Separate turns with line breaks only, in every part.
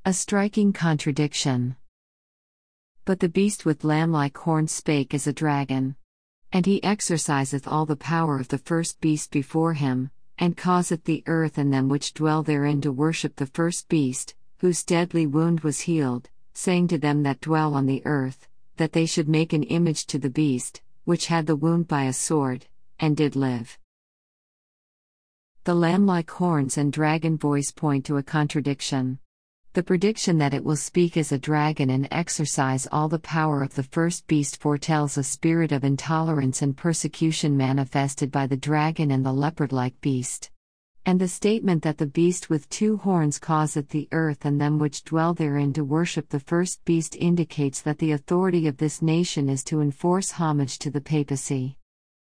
A striking contradiction. But the beast with lamb-like horns spake as a dragon. And he exerciseth all the power of the first beast before him, and causeth the earth and them which dwell therein to worship the first beast, whose deadly wound was healed, saying to them that dwell on the earth, that they should make an image to the beast, which had the wound by a sword, and did live. The lamb-like horns and dragon voice point to a contradiction. The prediction that it will speak as a dragon and exercise all the power of the first beast foretells a spirit of intolerance and persecution manifested by the dragon and the leopard-like beast. And the statement that the beast with two horns causeth the earth and them which dwell therein to worship the first beast indicates that the authority of this nation is to enforce homage to the papacy.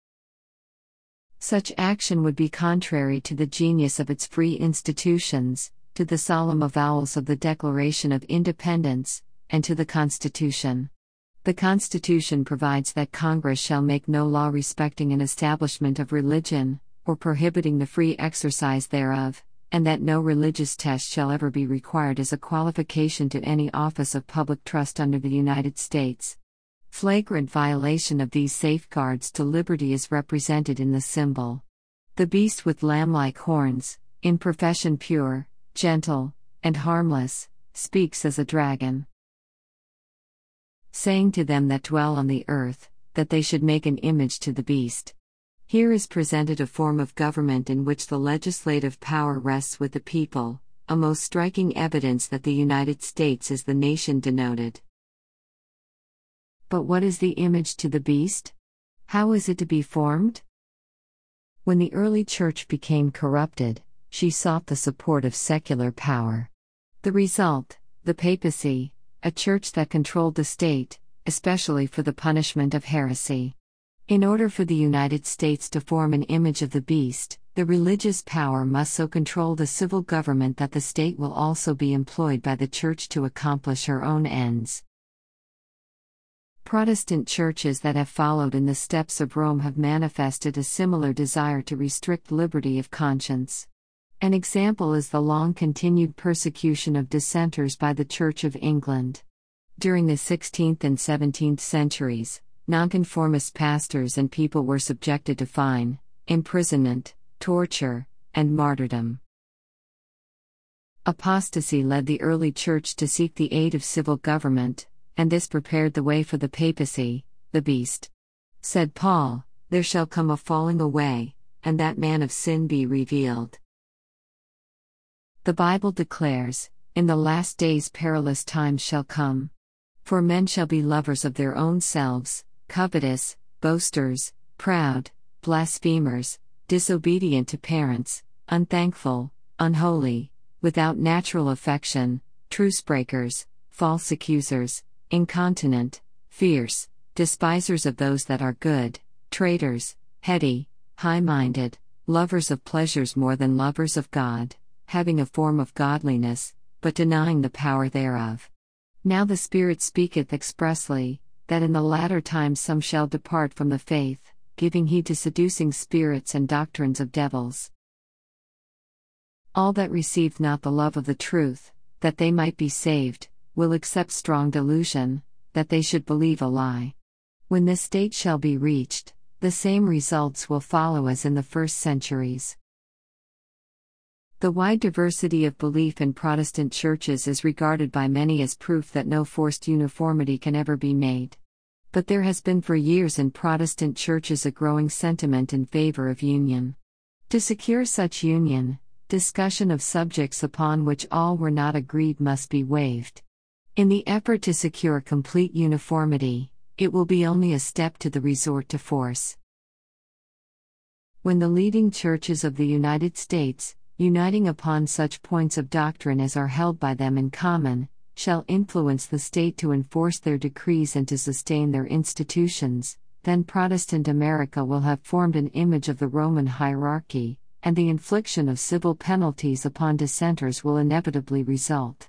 Such action would be contrary to the genius of its free institutions, to the solemn avowals of the Declaration of Independence, and to the Constitution. The Constitution provides that Congress shall make no law respecting an establishment of religion, or prohibiting the free exercise thereof, and that no religious test shall ever be required as a qualification to any office of public trust under the United States. Flagrant violation of these safeguards to liberty is represented in the symbol. The beast with lamb-like horns, in profession pure, gentle, and harmless, speaks as a dragon, saying to them that dwell on the earth, that they should make an image to the beast. Here is presented a form of government in which the legislative power rests with the people, a most striking evidence that the United States is the nation denoted. But what is the image to the beast? How is it to be formed? When the early church became corrupted, she sought the support of secular power. The result, the papacy, a church that controlled the state, especially for the punishment of heresy. In order for the United States to form an image of the beast, the religious power must so control the civil government that the state will also be employed by the church to accomplish her own ends. Protestant churches that have followed in the steps of Rome have manifested a similar desire to restrict liberty of conscience. An example is the long-continued persecution of dissenters by the Church of England. During the 16th and 17th centuries, nonconformist pastors and people were subjected to fine, imprisonment, torture, and martyrdom. Apostasy led the early church to seek the aid of civil government, and this prepared the way for the papacy, the beast. Said Paul, "There shall come a falling away, and that man of sin be revealed." The Bible declares, "In the last days perilous times shall come. For men shall be lovers of their own selves, covetous, boasters, proud, blasphemers, disobedient to parents, unthankful, unholy, without natural affection, truce-breakers, false accusers, incontinent, fierce, despisers of those that are good, traitors, heady, high-minded, lovers of pleasures more than lovers of God, having a form of godliness, but denying the power thereof. Now the Spirit speaketh expressly, that in the latter times some shall depart from the faith, giving heed to seducing spirits and doctrines of devils. All that received not the love of the truth, that they might be saved, will accept strong delusion, that they should believe a lie. When this state shall be reached, the same results will follow as in the first centuries. The wide diversity of belief in Protestant churches is regarded by many as proof that no forced uniformity can ever be made. But there has been for years in Protestant churches a growing sentiment in favor of union. To secure such union, discussion of subjects upon which all were not agreed must be waived. In the effort to secure complete uniformity, it will be only a step to the resort to force. When the leading churches of the United States, uniting upon such points of doctrine as are held by them in common, shall influence the state to enforce their decrees and to sustain their institutions, then Protestant America will have formed an image of the Roman hierarchy, and the infliction of civil penalties upon dissenters will inevitably result.